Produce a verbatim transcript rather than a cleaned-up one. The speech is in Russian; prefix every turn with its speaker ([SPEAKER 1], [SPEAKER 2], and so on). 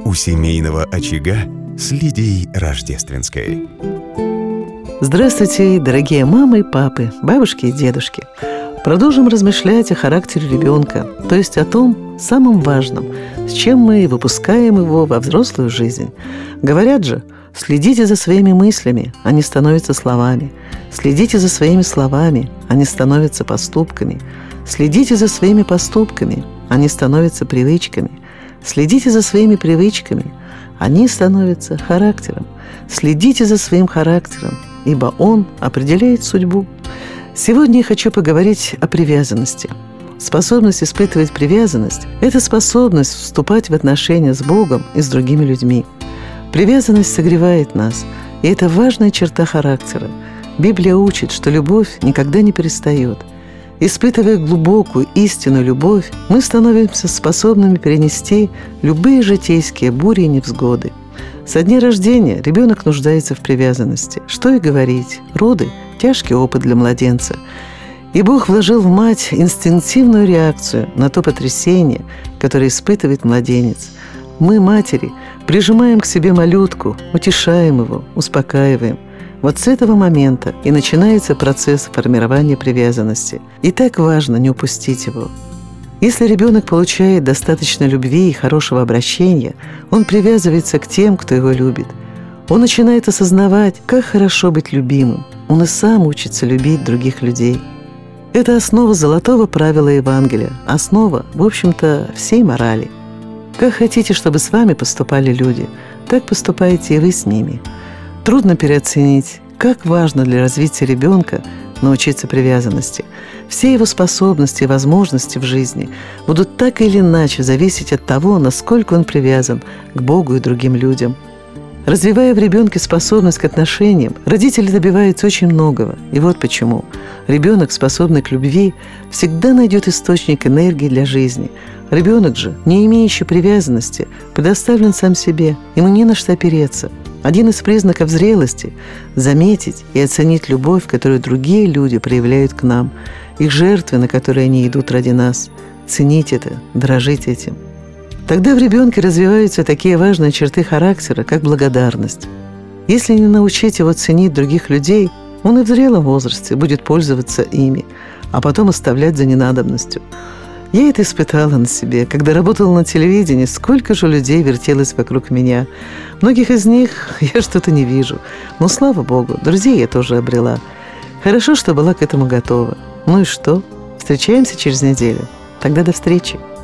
[SPEAKER 1] У семейного очага с Лидией Рождественской.
[SPEAKER 2] Здравствуйте, дорогие мамы и папы, бабушки и дедушки. Продолжим размышлять о характере ребенка, то есть о том самом важном, с чем мы выпускаем его во взрослую жизнь. Говорят же, следите за своими мыслями, они становятся словами. Следите за своими словами, они становятся поступками. Следите за своими поступками, они становятся привычками. Следите за своими привычками, они становятся характером. Следите за своим характером, ибо он определяет судьбу. Сегодня я хочу поговорить о привязанности. Способность испытывать привязанность – это способность вступать в отношения с Богом и с другими людьми. Привязанность согревает нас, и это важная черта характера. Библия учит, что любовь никогда не перестает. Испытывая глубокую истинную любовь, мы становимся способными перенести любые житейские бури и невзгоды. Со дня рождения ребенок нуждается в привязанности. Что и говорить, роды – тяжкий опыт для младенца. И Бог вложил в мать инстинктивную реакцию на то потрясение, которое испытывает младенец. Мы, матери, прижимаем к себе малютку, утешаем его, успокаиваем. Вот с этого момента и начинается процесс формирования привязанности. И так важно не упустить его. Если ребенок получает достаточно любви и хорошего обращения, он привязывается к тем, кто его любит. Он начинает осознавать, как хорошо быть любимым. Он и сам учится любить других людей. Это основа золотого правила Евангелия, основа, в общем-то, всей морали. Как хотите, чтобы с вами поступали люди, так поступаете и вы с ними. Трудно переоценить, как важно для развития ребенка научиться привязанности. Все его способности и возможности в жизни будут так или иначе зависеть от того, насколько он привязан к Богу и другим людям. Развивая в ребенке способность к отношениям, родители добиваются очень многого. И вот почему. Ребенок, способный к любви, всегда найдет источник энергии для жизни. Ребенок же, не имеющий привязанности, предоставлен сам себе, ему не на что опереться. Один из признаков зрелости – заметить и оценить любовь, которую другие люди проявляют к нам, их жертвы, на которые они идут ради нас. Ценить это, дорожить этим. Тогда в ребенке развиваются такие важные черты характера, как благодарность. Если не научить его ценить других людей, он и в зрелом возрасте будет пользоваться ими, а потом оставлять за ненадобностью. Я это испытала на себе. Когда работала на телевидении, сколько же людей вертелось вокруг меня. Многих из них я что-то не вижу. Но, слава Богу, друзей я тоже обрела. Хорошо, что была к этому готова. Ну и что? Встречаемся через неделю. Тогда до встречи.